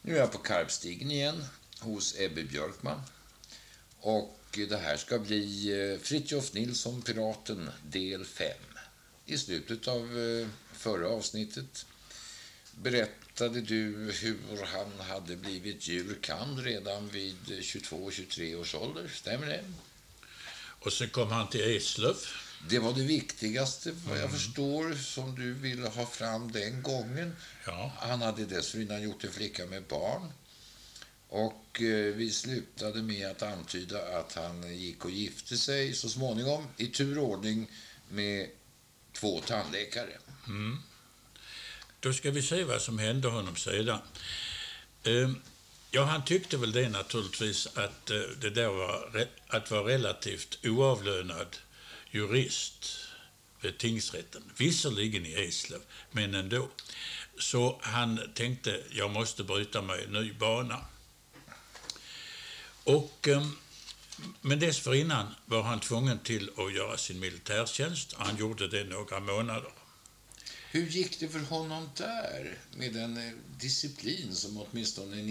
Nu är jag på Karpstigen igen hos Ebbe Björkman. Och det här ska bli Fritjof Nilsson, Piraten, del 5. I slutet av förra avsnittet berättade du hur han hade blivit djurkand redan vid 22-23 års ålder. Stämmer det? Och så kom han till Eslöv. Det var det viktigaste, vad jag förstår, som du ville ha fram den gången. Ja. Han hade dessförinnan gjort en flicka med barn. Och vi slutade med att antyda att han gick och gifte sig så småningom i turordning med 2 tandläkare. Då ska vi se vad som hände honom sedan. Ja, han tyckte väl det naturligtvis att det där var att vara relativt oavlönad jurist vid tingsrätten. Visserligen i Eslöv, men ändå. Så han tänkte, jag måste bryta mig en ny bana. Och, men dessförinnan var han tvungen till att göra sin militärtjänst. Han gjorde det några månader. Hur gick det för honom där med den disciplin som åtminstone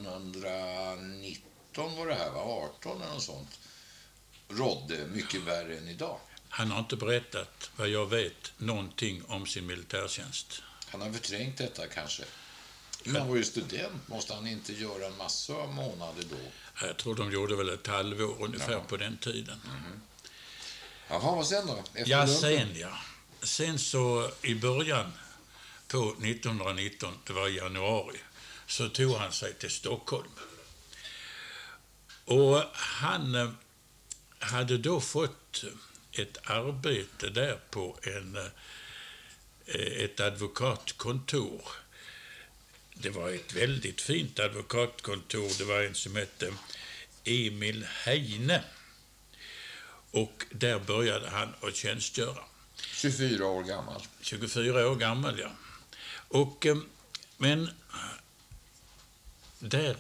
1919 var det här, var 18 eller något sånt, rådde mycket värre än idag? Han har inte berättat, vad jag vet, någonting om sin militärtjänst. Han har förträngt detta kanske. Men han var ju student, måste han inte göra en massa månader då? Jag tror de gjorde väl ett halvår ungefär på den tiden. Jaha, vad sen då? Sen så i början på 1919, det var i januari, så tog han sig till Stockholm. Och han hade då fått ett arbete där på ett advokatkontor. Det var ett väldigt fint advokatkontor. Det var en som hette Emil Heine. Och där började han att tjänstgöra. 24 år gammal. 24 år gammal, ja. Och, men där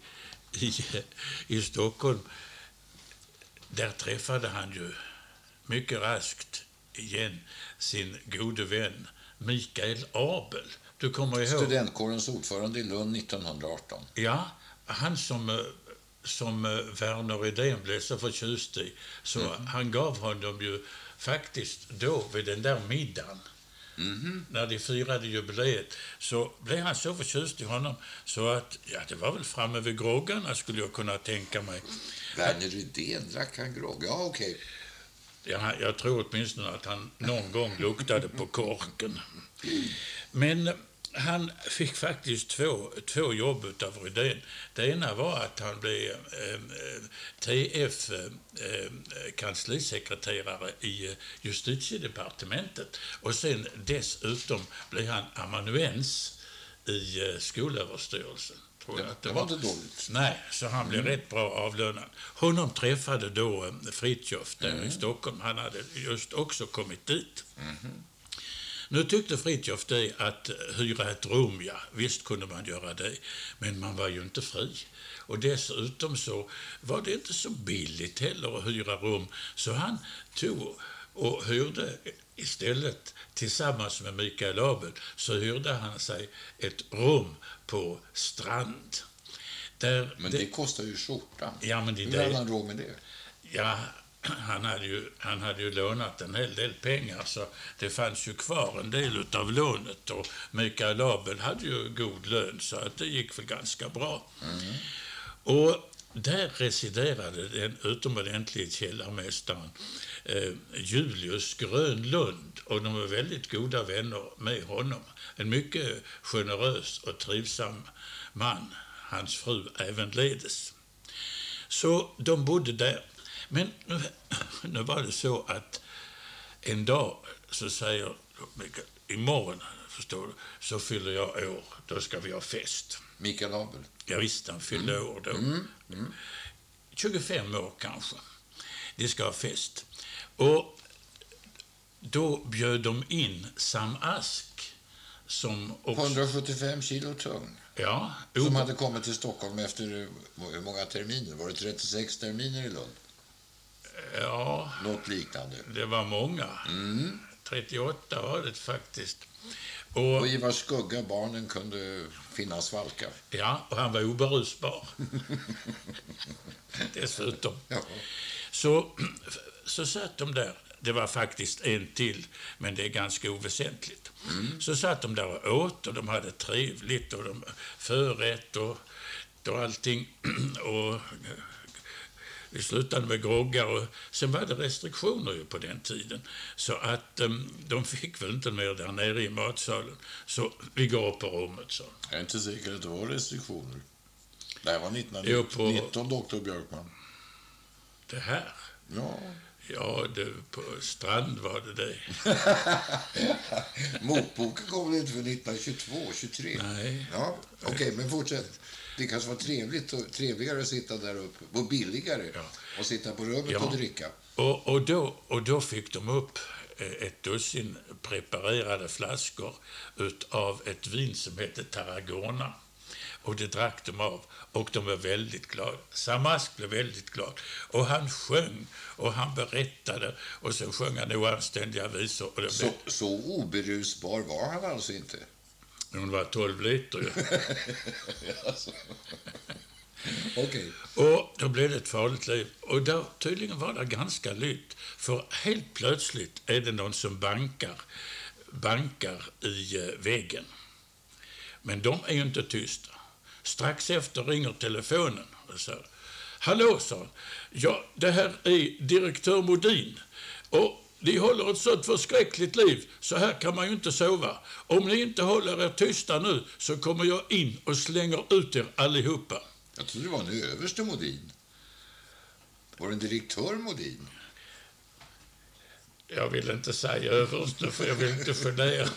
i Stockholm, där träffade han ju mycket raskt igen sin gode vän Mikael Abel. Du kommer ihåg? Studentkårens ordförande i Lund 1918. Ja, han som Verner Rydén blev så förtjust i. Så han gav honom ju faktiskt då vid den där middagen, när de firade jubileet, så blev han så förtjust i honom så att, ja, det var väl framme vid groggarna skulle jag kunna tänka mig. Verner Rydén, drack han grogg? Ja, okej. Ja, jag tror åtminstone att han någon gång luktade på korken. Men han fick faktiskt två jobb utav Rydén. Det ena var att han blev TF kanslisekreterare i justitiedepartementet. Och sen dessutom blev han amanuens i skolöverstyrelsen. Det var inte dåligt. Nej, så han blev rätt bra avlönad. Honom träffade då Fritjof där i Stockholm. Han hade just också kommit dit. Nu tyckte Fritjof det att hyra ett rum, ja, visst kunde man göra det, men man var ju inte fri. Och dessutom så var det inte så billigt heller att hyra rum, så han tog och hyrde istället tillsammans med Mikael Abel, så hyrde han sig ett rum på Strand. Men det kostar ju skjortan. Ja, men hur hade han råd med det? Ja, han hade ju lånat en hel del pengar, så det fanns ju kvar en del utav lånet, och Mikael Abel hade ju god lön, så att det gick väl ganska bra. Och där residerade den utomordentliga källarmästaren Julius Grönlund, och de var väldigt goda vänner med honom. En mycket generös och trivsam man, hans fru ävenledes. Så de bodde där. Men nu var det så att en dag så säger Mikael, imorgon, förstår du, så fyller jag år, då ska vi ha fest. Mikael Abel? Ja, visst, han fyllde år då. 25 år kanske. Det ska ha fest. Och då bjöd de in Sam Ask, som också... 175 kilo tung. Ja. Som hade kommit till Stockholm efter hur många terminer? Var det 36 terminer i Lund? Ja. Något liknande. Det var många. 38 var det faktiskt. Och i vars skugga barnen kunde finnas valkar. Ja, och han var oberusbar. Dessutom. Ja. Så satt de där. Det var faktiskt en till, men det är ganska oväsentligt. Så satt de där och åt och de hade trevligt och de förrätt och allting. Och vi slutade med groggar och sen var det restriktioner ju på den tiden. Så att de fick väl inte mer där nere i matsalen. Så vi går upp på rummet, så. Jag är inte säker att det var restriktioner. Det här var 1919, doktor Björkman. Det här? Ja. Ja, på Strand var det. Motboken kom väl inte för 1922, 23? Nej. Ja, okej, men fortsätt. Det kanske var trevligare att sitta där uppe, och billigare, och sitta på rummet och dricka. Och då fick de upp ett dussin preparerade flaskor av ett vin som hette Tarragona. Och det drack de av. Och de var väldigt glada. Samask blev väldigt glad. Och han sjöng. Och han berättade. Och sen sjöng han oanständiga visor. Och det så oberusbar var han alltså inte? Hon var 12 liter ju. Alltså. Okej. Och då blev det ett farligt liv. Och då tydligen var det ganska lytt. För helt plötsligt är det någon som bankar i väggen. Men de är ju inte tysta. Strax efter ringer telefonen och sa: hallå, sa han. Ja, det här är direktör Modin. Och de håller ett sådant förskräckligt liv. Så här kan man ju inte sova. Om ni inte håller er tysta nu så kommer jag in och slänger ut er allihopa. Jag trodde det var en överste Modin. Var det en direktör Modin? Jag vill inte säga överste, för jag vill inte fundera.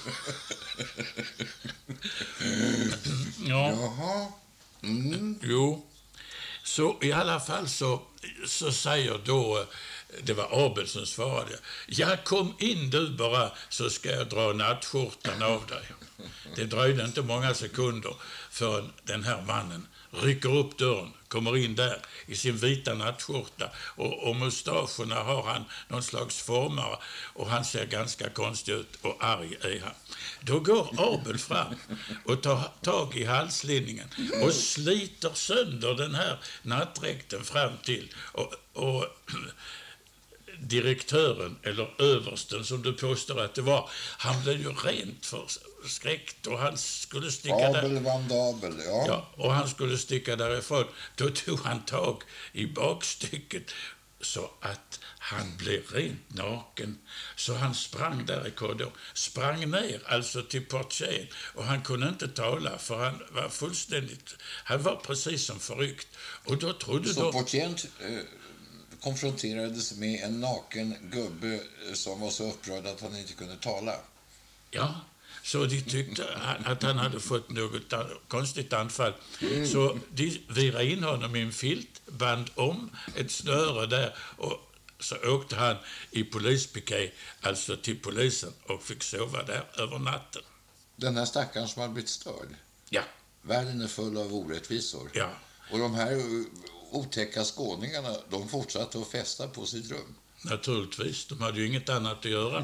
Ja. Jaha. Jo. Så i alla fall så säger då, det var Abel som svarade: ja, kom in du bara så ska jag dra nattskjortan av dig. Det dröjde inte många sekunder förrän den här mannen rycker upp dörren, kommer in där i sin vita nattskjorta och mustascherna har han någon slags formare och han ser ganska konstig ut och arg är han. Då går Abel fram och tar tag i halslinningen och sliter sönder den här nattdräkten fram till och direktören, eller översten som du påstår att det var, han blev ju rent förskräckt och han skulle sticka Abel Vandabel, ja. Ja, och han skulle sticka därifrån. Då tog han tag i bakstycket så att han blev rent naken. Så han sprang där i korridoren, sprang ner alltså till portieren och han kunde inte tala för han var han var precis som förryckt. Och då trodde så portieren konfronterades med en naken gubbe som var så upprörd att han inte kunde tala. Ja, så de tyckte att han hade fått något konstigt anfall. Så de virade in honom i en filt, band om ett snöre där och så åkte han i polispiké, alltså till polisen, och fick sova där över natten. Den här stackaren som har blivit störd. Ja. Världen är full av orättvisor. Ja. Och de här otäcka skåningarna, de fortsatte att festa på sitt rum. Naturligtvis, de hade ju inget annat att göra.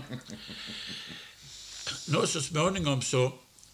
Nå, så småningom så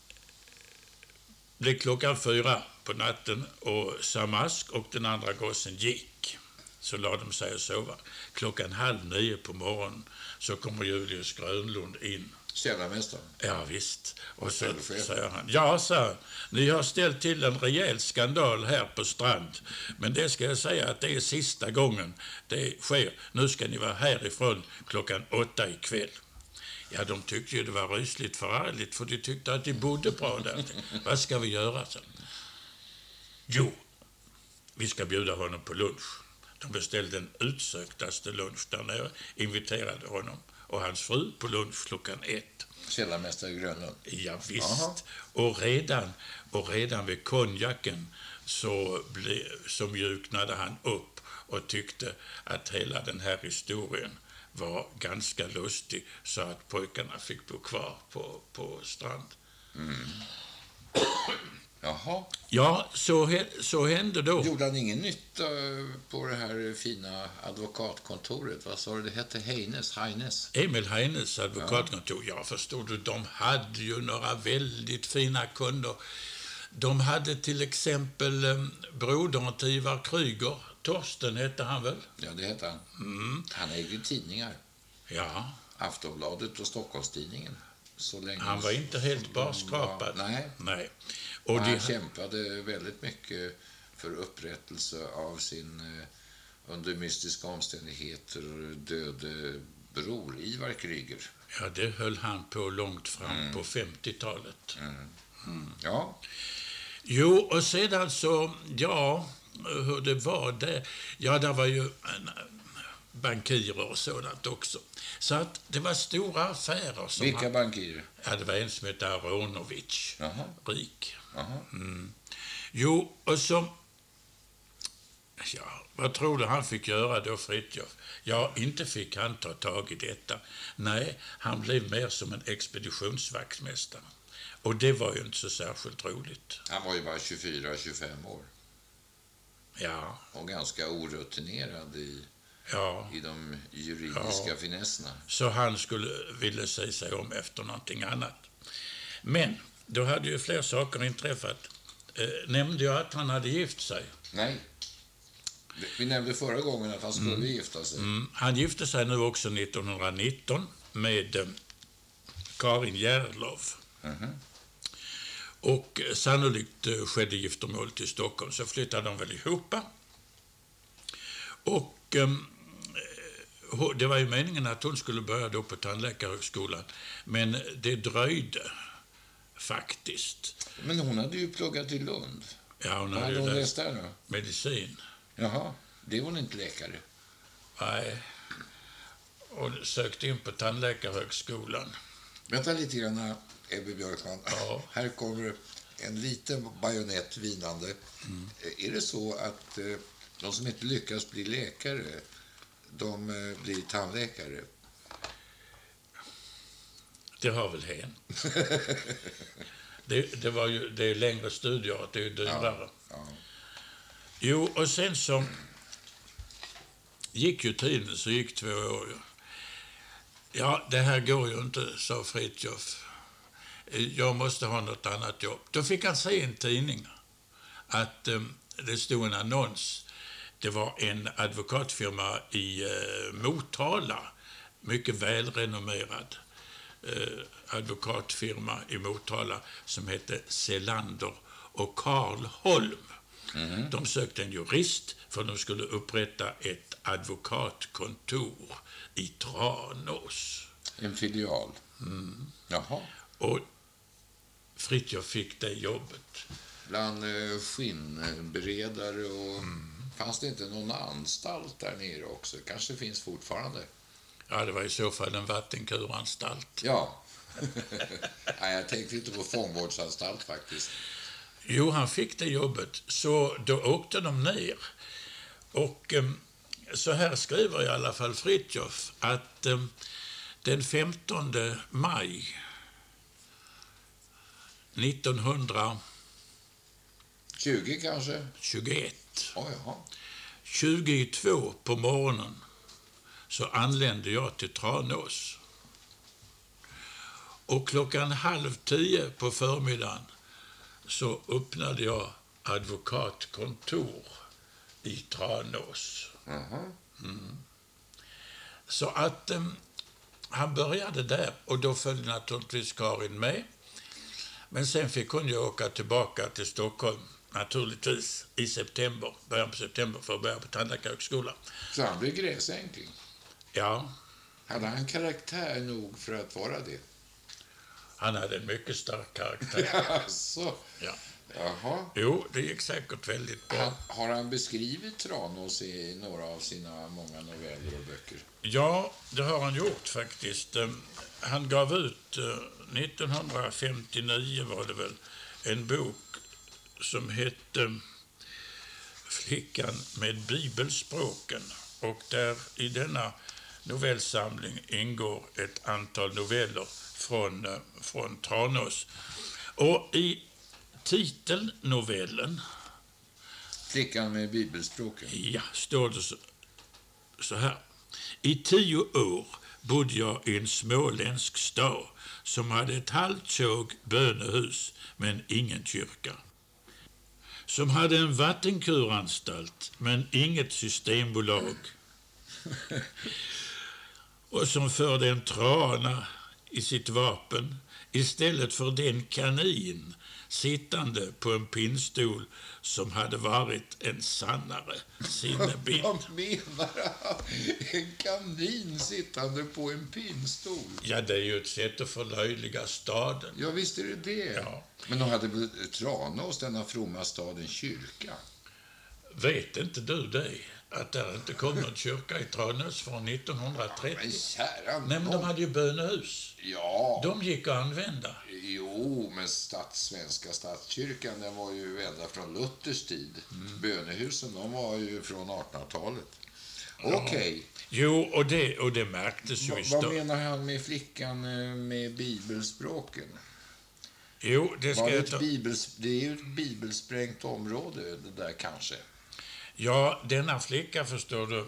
blev klockan 4 på natten och Samask och den andra gossen gick. Så lade de sig och sova. 8:30 på morgonen så kommer Julius Grönlund in. Källarmästaren. Ja, visst. Och så säger han: ja, så ni har ställt till en rejäl skandal här på Strand. Men det ska jag säga att det är sista gången det sker. Nu ska ni vara härifrån 8:00 ikväll. Ja, de tyckte ju det var rysligt förargligt för de tyckte att de bodde bra där. Vad ska vi göra sen? Jo, vi ska bjuda honom på lunch. De beställde den utsöktaste lunch där nere, inviterade honom och hans fru på lunch 1:00. Källarmästare Grönlund. Ja, visst. Aha. Och redan vid konjaken så mjuknade han upp och tyckte att hela den här historien var ganska lustig så att pojkarna fick bo kvar på Strand. Jaha. Jaha. Ja, så hände då. Gjorde han ingen nytta på det här fina advokatkontoret? Vad sa du, det hette Heines? Emil Heines advokatkontor. Ja, förstår du, de hade ju några väldigt fina kunder. De hade till exempel brodern till Ivar Kryger. Torsten hette han väl? Ja, det hette han. Han ägde tidningar. Ja. Aftonbladet och Stockholmstidningen. Så länge Han var inte helt barskrapad. Nej. Och han kämpade väldigt mycket för upprättelse av sin under mystiska omständigheter döde bror Ivar Kryger. Ja, det höll han på långt fram på 50-talet. Ja. Jo, och sedan så, hur det var det. Ja, det var ju bankirer och sådant också. Så att det var stora affärer. Som Vilka bankirer? Ja, det var en som hette Aronovich. Jaha. Rik. Jaha. Jo, och så... Ja, vad tror du han fick göra då, Fritiof? Ja, inte fick han ta tag i detta. Nej, han blev mer som en expeditionsvaktmästare. Och det var ju inte så särskilt roligt. Han var ju bara 24-25 år. Ja. Och ganska orutinerad i de juridiska finesserna. Så han ville sig om efter någonting annat. Men då hade ju fler saker inträffat. Nämnde jag att han hade gift sig? Nej. Vi nämnde förra gången att han skulle gifta sig. Han gifte sig nu också 1919 med Karin Järlov. Och sannolikt skedde giftermålet i Stockholm, så flyttade de väl ihop. Och det var ju meningen att hon skulle börja då på tandläkarhögskolan, men det dröjde faktiskt. Men hon hade ju pluggat i Lund. Ja, hon hade hon läst där då? Medicin. Jaha, det är hon inte läkare. Nej, och sökte in på tandläkarhögskolan. Vänta lite grann, Ebbe Björkman. Ja. Här kommer en liten bajonett vinande. Är det så att de som inte lyckas bli läkare, de blir tandläkare? Det har väl hänt. det är längre studier, det är dyrare. Ja. Jo, och sen så gick ju tiden, så gick 2 år. Ja, det här går ju inte, sa Fritiof. Jag måste ha något annat jobb. Då fick han se i en tidning att det stod en annons. Det var en advokatfirma i Motala, mycket välrenommerad advokatfirma i Motala, som hette Selander och Karl Holm. De sökte en jurist för de skulle upprätta ett advokatkontor i Tranås. En filial? Jaha. Och Fritiof fick det jobbet. Bland skinnberedare och... Fanns det inte någon anstalt där nere också? Kanske finns fortfarande. Ja, det var i så fall en vattenkuranstalt. Ja. Nej, jag tänkte inte på fångvårdsanstalt faktiskt. Jo, han fick det jobbet. Så då åkte de ner. Och så här skriver i alla fall Fritiof att den 15 maj 1920 kanske? 21. Jaha. 22 på morgonen så anlände jag till Tranås. Och 9:30 på förmiddagen så öppnade jag advokatkontor i Tranås. Så att han började där, och då följde naturligtvis Karin med. Men sen fick hon ju åka tillbaka till Stockholm, naturligtvis, i september, början på september, för att börja på tandläkarhögskolan. Så han blev gräsänkling? Ja. Hade han karaktär nog för att vara det? Han hade en mycket stark karaktär. Jaså? Ja. Jaha. Jo, det gick säkert väldigt bra. Har han beskrivit Tranås i några av sina många noveller och böcker? Ja, det har han gjort faktiskt. Han gav ut 1959 var det väl en bok som hette Flickan med bibelspråken, och där i denna novellsamling ingår ett antal noveller från Tranås. Och i titelnovellen, Flickan med bibelspråken. ja, står det så här. I 10 år bodde jag i en småländsk stad som hade ett halvt tjog bönehus men ingen kyrka. Som hade en vattenkuranstalt men inget systembolag. Och som förde en trana i sitt vapen istället för den kanin sittande på en pinnstol som hade varit en sannare sinnebild. Vad menar han? En kanin sittande på en pinnstol? Ja, det är ju ett sätt att förlöjliga staden. Ja, visst är det det. Ja. Men de hade väl Tranås, denna fromma stad, en kyrka? Vet inte du det? Att det inte kom någon kyrka i Tranås från 1930? Men kära Nej, men de hade ju bönehus. Ja. De gick att använda. Jo, men svenska statskyrkan, den var ju ända från Luthers tid. Bönehusen, de var ju från 1800-talet. Okej. Jo, och det märktes ju i Vad staden. menar han med flickan med bibelspråken? Jo, det ska jag ta. Det är ju ett bibelsprängt område, det där kanske. Ja, denna flicka, förstår du.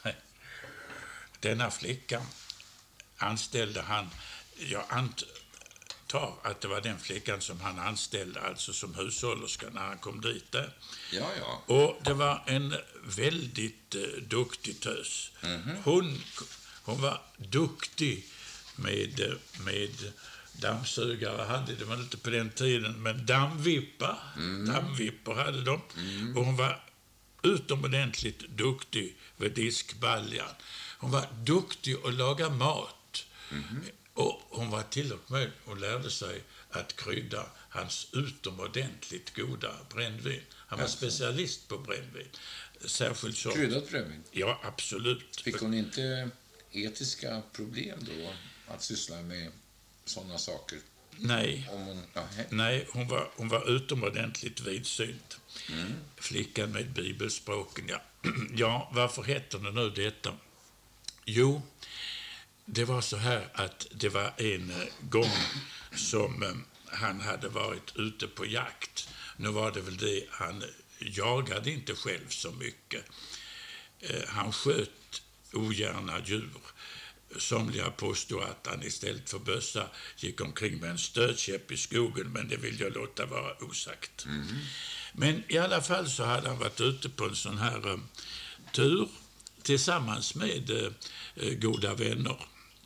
Denna flicka anställde han. Jag antar att det var den flickan som han anställde, alltså som hushållerska när han kom dit där. Ja, ja. Och det var en väldigt duktig tös. Hon var duktig med dammsugare, hade de inte på den tiden, men dammvippor hade de. Och hon var utomordentligt duktig vid diskbaljan. Hon var duktig att laga mat. Och hon var till och med, hon lärde sig att krydda hans utomordentligt goda brännvin. Han var specialist på brännvin. Särskilt så. Kryddat brännvin? Ja, absolut. Fick hon inte etiska problem då att syssla med sådana saker? Nej. Nej, hon var utomordentligt vidsynt. Flickan med bibelspråken, ja. Ja, varför heter det nu detta? Jo, det var så här att det var en gång som han hade varit ute på jakt. Nu var det väl det, han jagade inte själv så mycket. Han sköt ogärna djur. Somliga påstod att han istället för bössa gick omkring med en stödkäpp i skogen, men det vill jag låta vara osagt. Men i alla fall så hade han varit ute på en sån här tur tillsammans med goda vänner.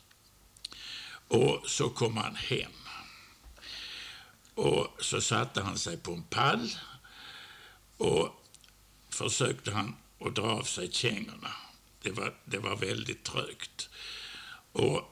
Och så kom han hem. Och så satte han sig på en pall och försökte han att dra av sig kängorna. Det var väldigt trögt. Och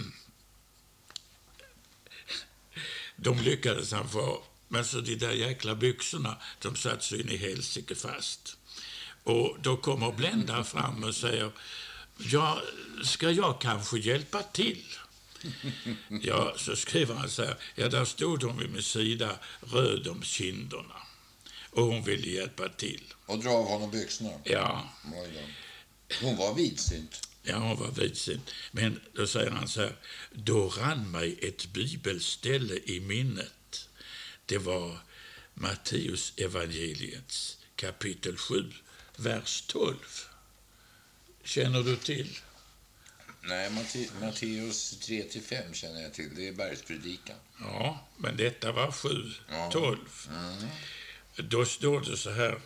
de lyckades han få, men så de där jäkla byxorna, de satt så in i helsike fast. Och då kommer Blenda fram och säger, ja, ska jag kanske hjälpa till? Ja, så skriver han så här, ja, där stod hon vid min sida, röd om kinderna. Och hon ville hjälpa till. Och dra av honom byxorna? Ja. Hon var vidsynt. Ja, hon var vidsynt. Men då säger han så här, då rann mig ett bibelställe i minnet. Det var Matteus evangeliets kapitel 7, vers 12. Känner du till? Nej, Matteus 3-5 känner jag till. Det är bergspredikan. Ja, men detta var 7:12. Då står det så här.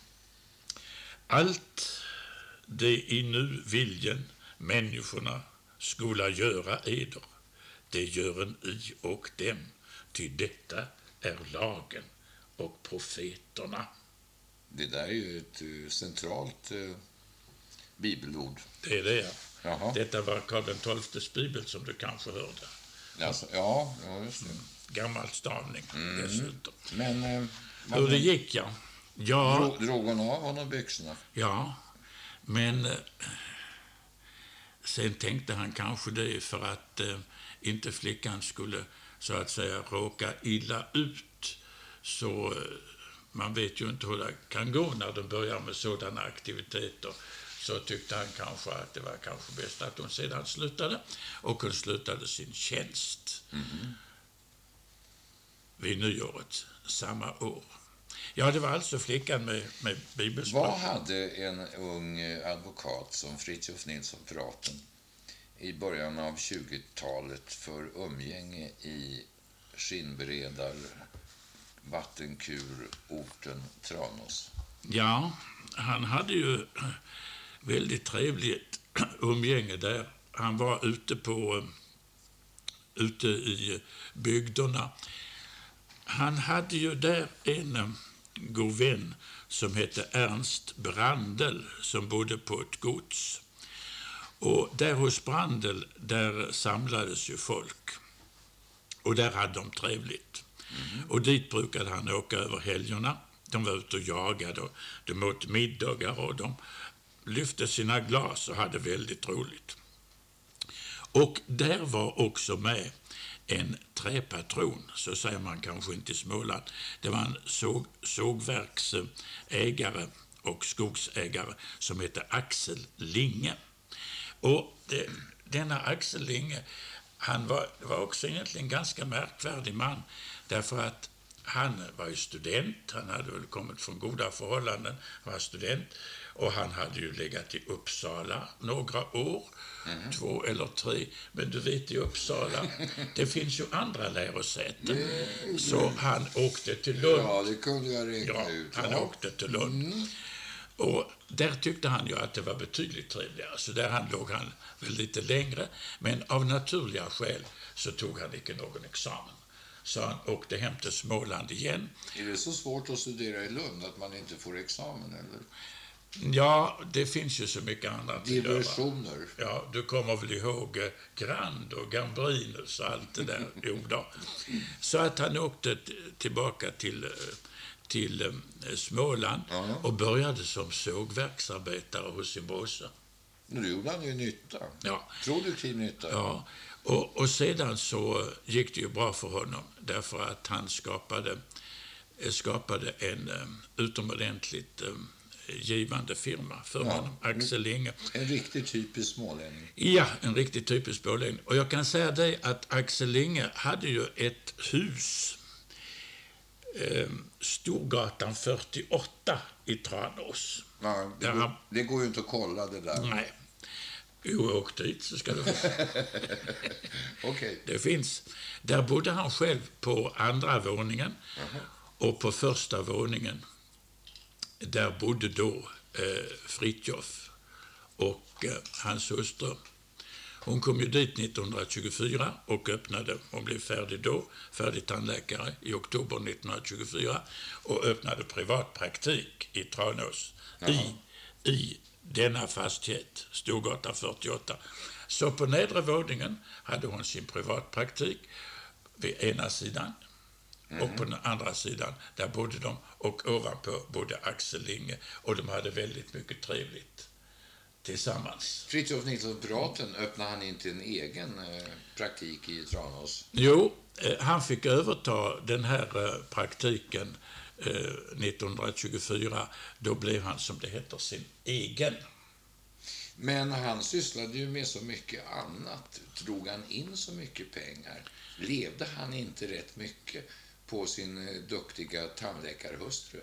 Allt det i nu viljen människorna skola göra eder, det gör en i och dem, ty detta är lagen och profeterna. Det där är ju ett centralt bibelord. Det är det. Jaha. Detta var Karl XIIs bibel som du kanske hörde. Alltså, ja, just det. Gammal stavning dessutom. Men hur det gick, ja. Drog hon av honom byxorna? Ja, men sen tänkte han kanske det för att inte flickan skulle så att säga råka illa ut. Så man vet ju inte hur det kan gå när de börjar med sådana aktiviteter. Så tyckte han kanske att det var kanske bäst att hon sedan slutade. Och hon slutade sin tjänst. vid nyåret samma år. Ja, det var alltså flickan med bibelspråk. Vad hade en ung advokat som Fritiof Nilsson Piraten i början av 20-talet för umgänge i skinnberedar vattenkur orten Tranås? Ja, han hade ju väldigt trevligt umgänge där. Han var ute i bygderna. Han hade ju där en god vän som hette Ernst Brandel som bodde på ett gods. Och där hos Brandel, där samlades ju folk. Och där hade de trevligt. Och dit brukade han åka över helgerna. De var ute och jagade och de åt middagar och de lyfte sina glas och hade väldigt roligt. Och där var också med en träpatron, så säger man kanske inte i Småland. Det var en sågverksägare och skogsägare som hette Axel Linge. Och denna Axel Linge, var också egentligen en ganska märkvärdig man, därför att han var ju student, han hade väl kommit från goda förhållanden, han var student och han hade ju legat i Uppsala några år, 2 eller 3, men du vet i Uppsala, det finns ju andra lärosäten, så han åkte till Lund. Ja, det kunde jag räkna ut. Han åkte till Lund. Och där tyckte han ju att det var betydligt trevligare, så där låg han väl lite längre, men av naturliga skäl så tog han inte någon examen. Så han åkte hem till Småland igen. Är det så svårt att studera i Lund att man inte får examen, eller? Ja, det finns ju så mycket annat. Diversioner. Ja, du kommer väl ihåg Grand och Gambrinus och allt det där. Jo då. Så att han åkte tillbaka till Småland och började som sågverksarbetare hos sin brorsa. Nu gjorde han ju nytta. Ja. Produktiv nytta. Ja. Och sedan så gick det ju bra för honom därför att han skapade en utomordentligt givande firma för honom, Axel Linge. En riktigt typisk smålänning. Ja, en riktigt typisk smålänning. Och jag kan säga det att Axel Linge hade ju ett hus, Storgatan 48 i Tranås. Ja, det går ju inte att kolla det där. Nej. Jo, åk dit så ska du få. Okej. Det finns. Där bodde han själv på andra våningen. Och på första våningen där bodde då Fritiof och hans hustru. Hon kom ju dit 1924 och hon blev färdig tandläkare i oktober 1924 och öppnade privatpraktik i Tranås i denna fastighet, Storgatan 48. Så på nedre våningen hade hon sin privatpraktik vid ena sidan. Och på den andra sidan, där bodde de, och ovanpå bodde Axel Linge, och de hade väldigt mycket trevligt tillsammans. Fritiof Nilsson Piraten, öppnade han inte en egen praktik i Tranås? Jo, han fick överta den här praktiken 1924. Då blev han, som det heter, sin egen. Men han sysslade ju med så mycket annat. Drog han in så mycket pengar? Levde han inte rätt mycket på sin duktiga tandläkarhustru?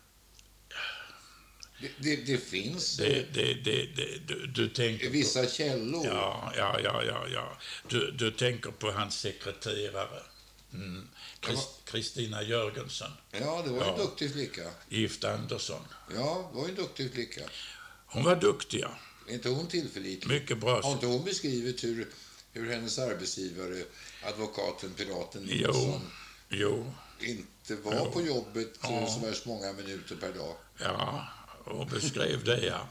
Det finns du tänker vissa källor. Ja. Du tänker på hans sekreterare. Kristina Jörgensen. Ja, det var en duktig flicka. Gift Andersson. Ja, det var en duktig flicka. Hon var duktig, ja. Är inte hon tillförlitlig? Mycket bra. Har inte hon beskrivit hur hennes arbetsgivare, advokaten Piraten Nilsson, inte var på jobbet så värst många minuter per dag? Ja, och beskrev det, ja.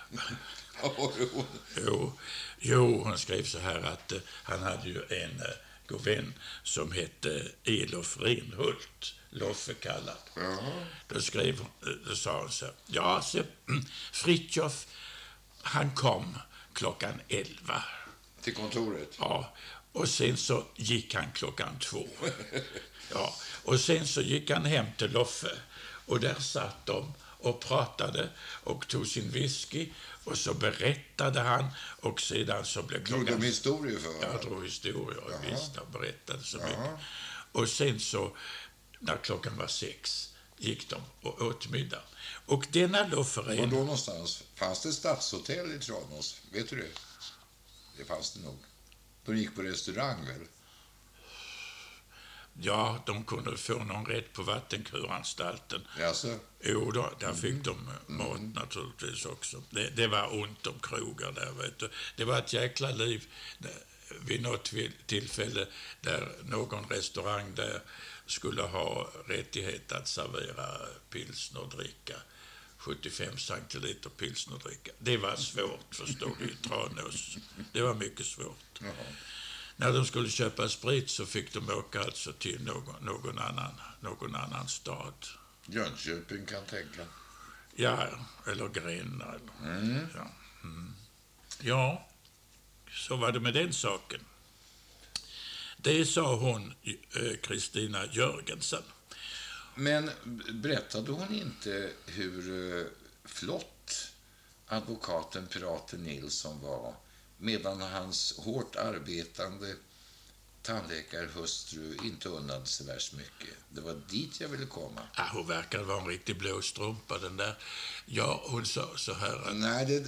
Jo, hon skrev så här att han hade ju en god vän som hette Elof Renhult, Loffe kallad. Då sa hon så här: ja, så Fritiof, han kom klockan 11. Till kontoret? Ja, och sen så gick han klockan 2. Ja, och sen så gick han hem till Loffe, och där satt de och pratade och tog sin whisky, och så berättade han, och sedan så blev klockan... Drog de historier för? Jag drog historier, visst, och berättade så mycket. Och sen så när klockan var 6 gick de och åt middag. Och denna Lofferén... Och då någonstans? Fanns det stadshotell i Tranås? Vet du det? Det fanns det nog. De gick på restaurang väl? Ja, de kunde få någon rätt på vattenkuranstalten. Jaså? Jo då, där fick de mat naturligtvis också. Det var ont om krogar där, vet du. Det var ett jäkla liv vid något tillfälle där någon restaurang där skulle ha rättighet att servera pilsnerdricka. 75 centiliter pilsnerdricka. Det var svårt, förstår du, i Tranås. Det var mycket svårt. Jaha. När de skulle köpa sprit så fick de åka alltså till någon annan stad. Jönköping kan tänka. Ja, eller Gränna. Ja. Ja, så var det med den saken. Det sa hon, Kristina Jörgensen. Men berättade hon inte hur flott advokaten Piraten Nilsson var medan hans hårt arbetande tandläkarhustru inte unnade sig värst mycket? Det var dit jag ville komma. Ja, hon verkade vara en riktig blåstrumpa, den där. Ja, hon sa så här att... Nej,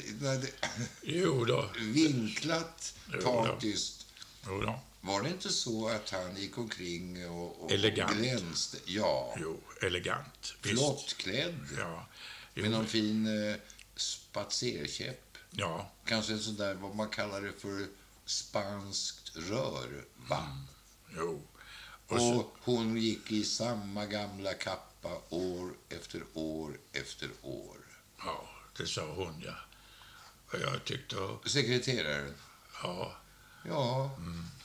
Jo då. Vinklat, partiskt. Jo då. Var det inte så att han gick omkring och Elegant. glänste? Ja. Jo, elegant. Flott klädd. Ja. Med någon fin spatserkäpp. Ja. Kanske en sån där, vad man kallar det för, spanskt rör, va? Jo. Och hon gick i samma gamla kappa år efter år efter år. Ja, det sa hon, ja. Och jag tyckte... Sekreteraren? Ja. Ja.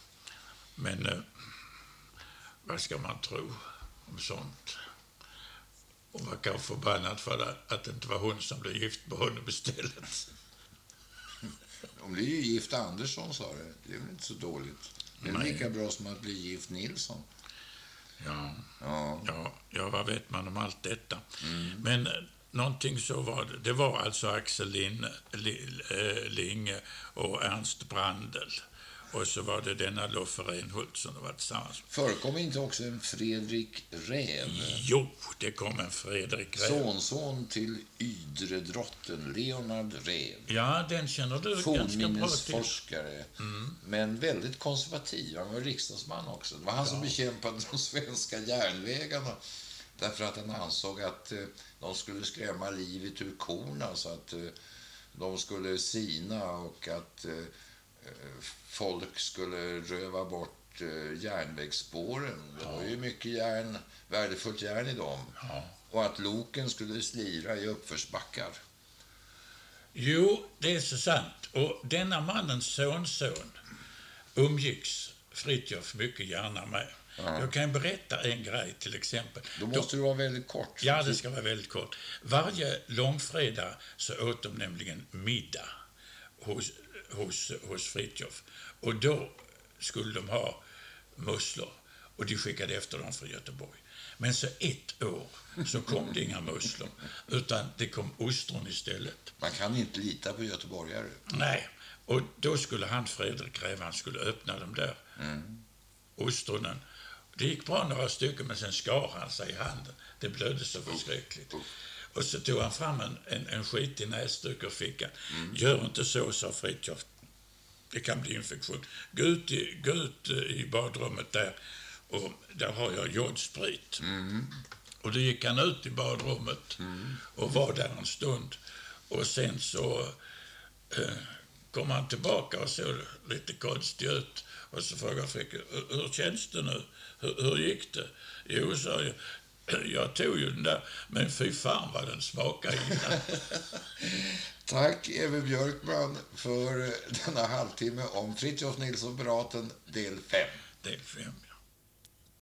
Men vad ska man tro om sånt? Och man kan förbannad för att det inte var hon som blev gift med honom istället. Hon blir ju gift Andersson, sa det. Det är väl inte så dåligt. Det är lika bra som att bli gift Nilsson. Ja, vad vet man om allt detta? Men någonting så var det. Det var alltså Axel Linge och Ernst Brandel. Och så var det denna Lofferén Hult som de var tillsammans. Förekom inte också en Fredrik Räv? Jo, det kom en Fredrik Räv. Sonson till Ydredrotten, Leonard Räv. Ja, den känner du ganska bra till. Fornminnesforskare, men väldigt konservativ. Han var riksdagsman också. Det var han som bekämpade de svenska järnvägarna. Därför att han ansåg att de skulle skrämma livet ur korna så att de skulle sina och att folk skulle röva bort järnvägsspåren. Det var ju mycket värdefullt järn i dem. Ja. Och att loken skulle slira i uppförsbackar. Jo, det är så sant. Och denna mannens sonson umgicks Fritiof mycket gärna med. Ja. Jag kan berätta en grej till exempel. Då måste det vara väldigt kort. Ja, det ska vara väldigt kort. Varje långfredag så åt de nämligen middag hos Fritiof. Och då skulle de ha musslor. Och de skickade efter dem från Göteborg. Men så ett år så kom det inga musslor. Utan det kom ostron istället. Man kan inte lita på göteborgare. Nej. Och då skulle Fredrik Räv, han skulle öppna dem där. Ostronen. Det gick bra några stycken, men sen skar han sig i handen. Det blödde så förskräckligt. Och så tog han fram en skitig näsduk och fickan. Gör inte så, sa Fritiof. Det kan bli infektion. Gå ut i badrummet där. Och där har jag jodsprit. Och då gick han ut i badrummet och var där en stund. Och sen så kom han tillbaka och såg lite konstig ut. Och så frågade Fricke, hur känns det nu? Hur gick det? Jo, sa jag tog ju den där, men fy fan vad den smakade innan. Tack Eve Björkman för denna halvtimme om Fritiof Nilsson Piraten del 5. Del 5.